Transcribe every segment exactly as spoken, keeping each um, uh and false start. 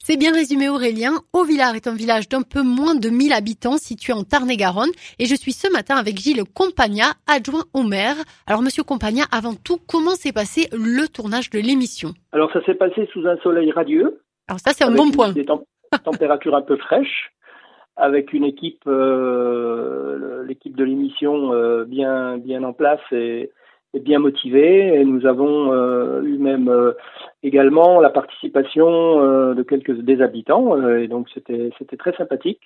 C'est bien résumé Aurélien. Haut-Villars est un village d'un peu moins de mille habitants situé en Tarn-et-Garonne et je suis ce matin avec Gilles Compagna, adjoint au maire. Alors monsieur Compagna, avant tout, comment s'est passé le tournage de l'émission? Alors ça s'est passé sous un soleil radieux. Alors ça c'est un bon point. Des tem- températures un peu fraîches, avec une équipe, euh, l'équipe de l'émission euh, bien bien en place et est bien motivé et nous avons euh, eu même euh, également la participation euh, de quelques des habitants euh, et donc c'était c'était très sympathique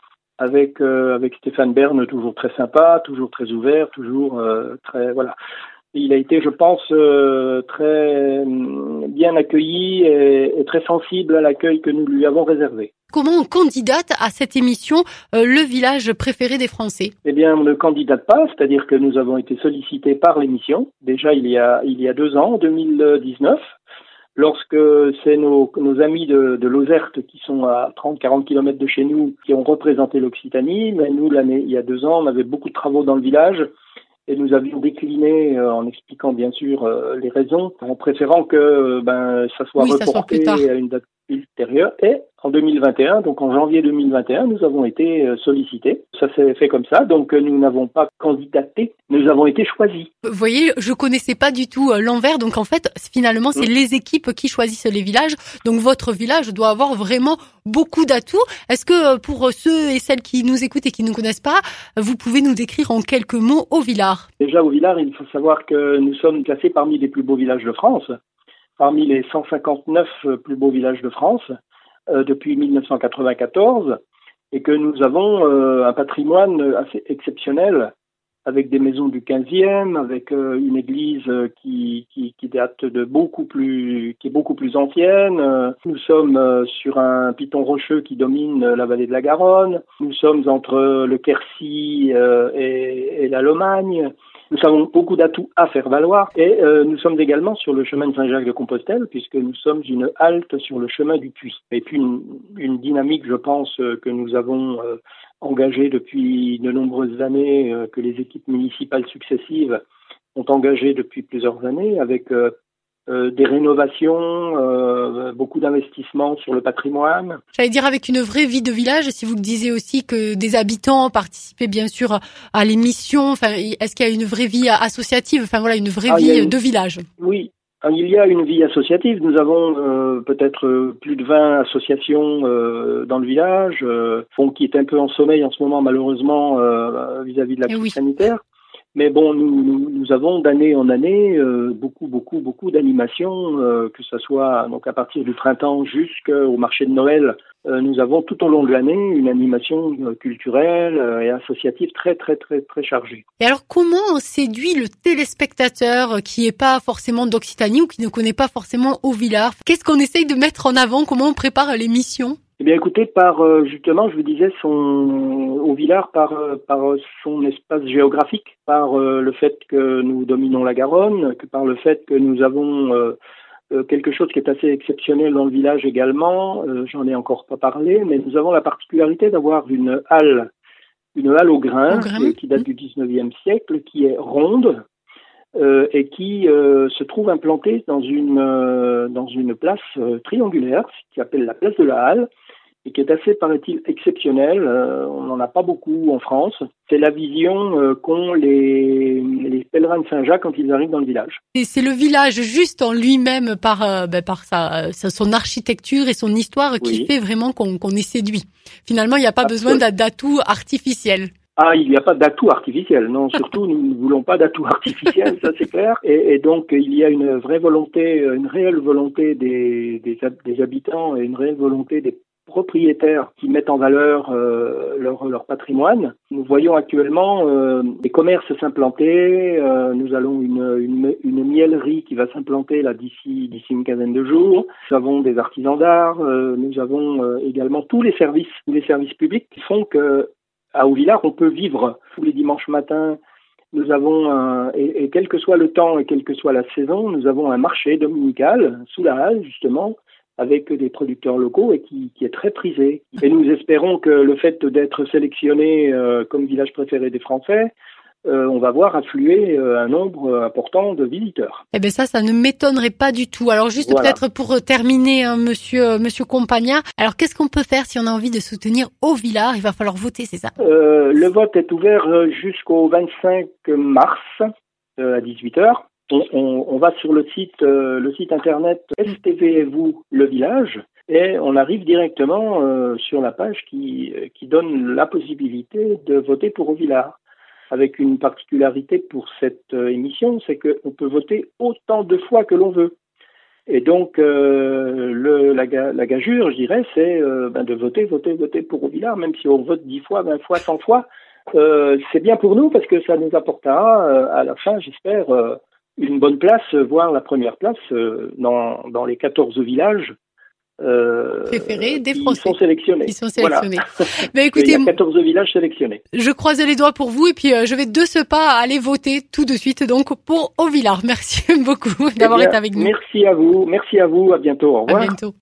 avec euh, avec Stéphane Bern, toujours très sympa, toujours très ouvert, toujours euh, très voilà. Il a été, je pense, euh, très bien accueilli et, et très sensible à l'accueil que nous lui avons réservé. Comment on candidate à cette émission euh, le village préféré des Français? Eh bien, on ne candidate pas, c'est-à-dire que nous avons été sollicités par l'émission, déjà il y a il y a deux ans, en deux mille dix-neuf, lorsque c'est nos, nos amis de, de Lozerte qui sont à trente à quarante kilomètres de chez nous qui ont représenté l'Occitanie. Mais nous, l'année, il y a deux ans, on avait beaucoup de travaux dans le village. Et nous avions décliné euh, en expliquant bien sûr euh, les raisons, en préférant que euh, ben ça soit oui, reporté ça soit à une date ultérieure. Et en deux mille vingt et un, donc en janvier deux mille vingt et un, nous avons été euh, sollicités. Ça s'est fait comme ça, donc euh, nous n'avons pas candidaté, nous avons été choisis. Vous voyez, je connaissais pas du tout euh, l'Anvers, donc en fait, finalement, c'est mmh. les équipes qui choisissent les villages. Donc votre village doit avoir vraiment beaucoup d'atouts. Est-ce que euh, pour ceux et celles qui nous écoutent et qui ne connaissent pas, vous pouvez nous décrire en quelques mots Haut-Villars? Déjà, Haut-Villars, il faut savoir que nous sommes classés parmi les plus beaux villages de France, parmi les cent cinquante-neuf plus beaux villages de France euh, depuis mille neuf cent quatre-vingt-quatorze, et que nous avons euh, un patrimoine assez exceptionnel, avec des maisons du quinzième, avec euh, une église euh, qui, qui, qui date de beaucoup plus, qui est beaucoup plus ancienne. Euh, nous sommes euh, sur un piton rocheux qui domine euh, la vallée de la Garonne. Nous sommes entre le Quercy euh, et, et la Lomagne. Nous avons beaucoup d'atouts à faire valoir et euh, nous sommes également sur le chemin de Saint-Jacques-de-Compostelle puisque nous sommes une halte sur le chemin du Puy. Et puis une, une dynamique, je pense, que nous avons euh, engagée depuis de nombreuses années, euh, que les équipes municipales successives ont engagée depuis plusieurs années avec euh, euh, des rénovations, euh, beaucoup d'investissements sur le patrimoine. J'allais dire avec une vraie vie de village, si vous le disiez aussi que des habitants participaient bien sûr à l'émission, enfin, est-ce qu'il y a une vraie vie associative, enfin voilà, une vraie ah, vie une... de village? Oui, il y a une vie associative. Nous avons euh, peut-être plus de vingt associations euh, dans le village, euh, qui est un peu en sommeil en ce moment malheureusement euh, vis-à-vis de la crise oui. sanitaire. Mais bon, nous, nous, nous avons d'année en année euh, beaucoup, beaucoup, beaucoup d'animations, euh, que ce soit donc à partir du printemps jusqu'au marché de Noël. Euh, nous avons tout au long de l'année une animation euh, culturelle euh, et associative très, très, très, très chargée. Et alors, comment on séduit le téléspectateur qui n'est pas forcément d'Occitanie ou qui ne connaît pas forcément Haut-Villars? Qu'est-ce qu'on essaye de mettre en avant? Comment on prépare l'émission? Eh bien, écoutez, par euh, justement, je vous disais, son Haut-Villars, par euh, par son espace géographique, par euh, le fait que nous dominons la Garonne, que par le fait que nous avons euh, euh, quelque chose qui est assez exceptionnel dans le village également. Euh, j'en ai encore pas parlé, mais nous avons la particularité d'avoir une halle, une halle au grain, au grain. qui date du dix-neuvième siècle, qui est ronde. Euh, et qui euh, se trouve implantée dans une euh, dans une place euh, triangulaire qui s'appelle la place de la Halle et qui est assez, paraît-il, exceptionnelle. Euh, on n'en a pas beaucoup en France. C'est la vision euh, qu'ont les, les pèlerins de Saint-Jacques quand ils arrivent dans le village. Et c'est le village juste en lui-même par euh, ben, par sa, sa son architecture et son histoire qui oui. fait vraiment qu'on, qu'on est séduit. Finalement, il n'y a pas Absolument. besoin d'atouts artificiels. Ah, il n'y a pas d'atout artificiel. Non, surtout, nous ne voulons pas d'atout artificiel, ça c'est clair. Et, et donc, il y a une vraie volonté, une réelle volonté des, des, des habitants et une réelle volonté des propriétaires qui mettent en valeur euh, leur, leur patrimoine. Nous voyons actuellement euh, des commerces s'implanter. Euh, nous allons une, une, une miellerie qui va s'implanter là d'ici d'ici une quinzaine de jours. Nous avons des artisans d'art. Euh, nous avons euh, également tous les services, tous les services publics qui font que à Haut-Villars, on peut vivre tous les dimanches matins. Nous avons un, et, et quel que soit le temps et quelle que soit la saison, nous avons un marché dominical sous la halle, justement, avec des producteurs locaux et qui, qui est très prisé. Et nous espérons que le fait d'être sélectionné euh, comme village préféré des Français euh, on va voir affluer euh, un nombre important de visiteurs. Eh ben ça, ça ne m'étonnerait pas du tout. Alors juste Voilà. peut-être pour terminer, hein, monsieur, euh, monsieur Compagna, alors qu'est-ce qu'on peut faire si on a envie de soutenir Haut-Villars? Il va falloir voter, c'est ça? Euh, le vote est ouvert jusqu'au vingt-cinq mars euh, à dix-huit heures. On, on, on va sur le site, euh, le site internet S T V et vous le village, et on arrive directement euh, sur la page qui, qui donne la possibilité de voter pour Haut-Villars. Avec une particularité pour cette euh, émission, c'est qu'on peut voter autant de fois que l'on veut. Et donc, euh, le, la, la gageure, je dirais, c'est euh, ben, de voter, voter, voter pour Haut-Villars, même si on vote dix fois, vingt fois, cent fois. Euh, c'est bien pour nous parce que ça nous apportera euh, à la fin, j'espère, euh, une bonne place, voire la première place euh, dans, dans les quatorze villages euh, préférés des qui Français. sont sélectionnés. Qui sont sélectionnés. Voilà. Ben, écoutez, il y a quatorze villages sélectionnés. Je croise les doigts pour vous et puis euh, je vais de ce pas aller voter tout de suite donc pour Haut-Villars. Merci beaucoup d'avoir eh bien, été avec nous. Merci à vous, merci à vous, à bientôt, au revoir. À bientôt.